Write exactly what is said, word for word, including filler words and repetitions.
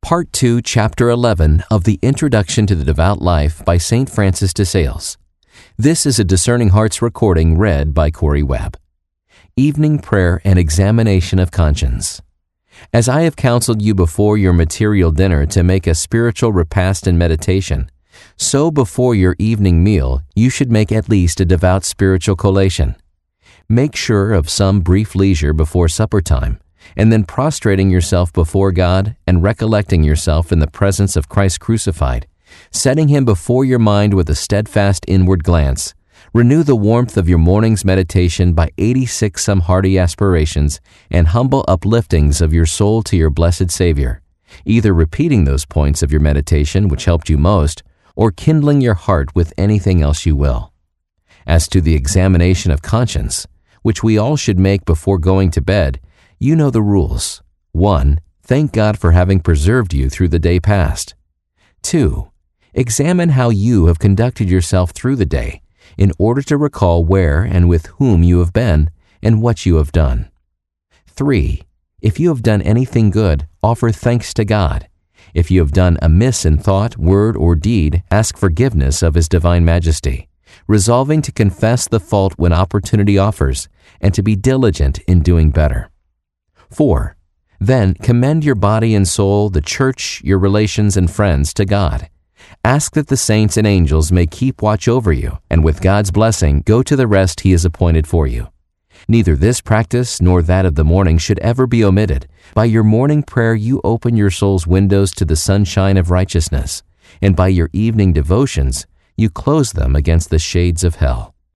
Part two, Chapter eleven of the Introduction to the Devout Life by Saint Francis de Sales. This is a Discerning Hearts recording read by Corey Webb. Evening Prayer and Examination of Conscience. As I have counseled you before your material dinner to make a spiritual repast and meditation, so before your evening meal you should make at least a devout spiritual collation. Make sure of some brief leisure before supper time, and then prostrating yourself before God and recollecting yourself in the presence of Christ crucified, setting Him before your mind with a steadfast inward glance, renew the warmth of your morning's meditation by eighty-six some hearty aspirations and humble upliftings of your soul to your blessed Savior, either repeating those points of your meditation which helped you most, or kindling your heart with anything else you will. As to the examination of conscience, which we all should make before going to bed, you know the rules. one. Thank God for having preserved you through the day past. two. Examine how you have conducted yourself through the day in order to recall where and with whom you have been and what you have done. three. If you have done anything good, offer thanks to God. If you have done amiss in thought, word, or deed, ask forgiveness of His divine majesty, resolving to confess the fault when opportunity offers and to be diligent in doing better. four. Then commend your body and soul, the church, your relations and friends to God. Ask that the saints and angels may keep watch over you, and with God's blessing, go to the rest He has appointed for you. Neither this practice nor that of the morning should ever be omitted. By your morning prayer you open your soul's windows to the sunshine of righteousness, and by your evening devotions you close them against the shades of hell.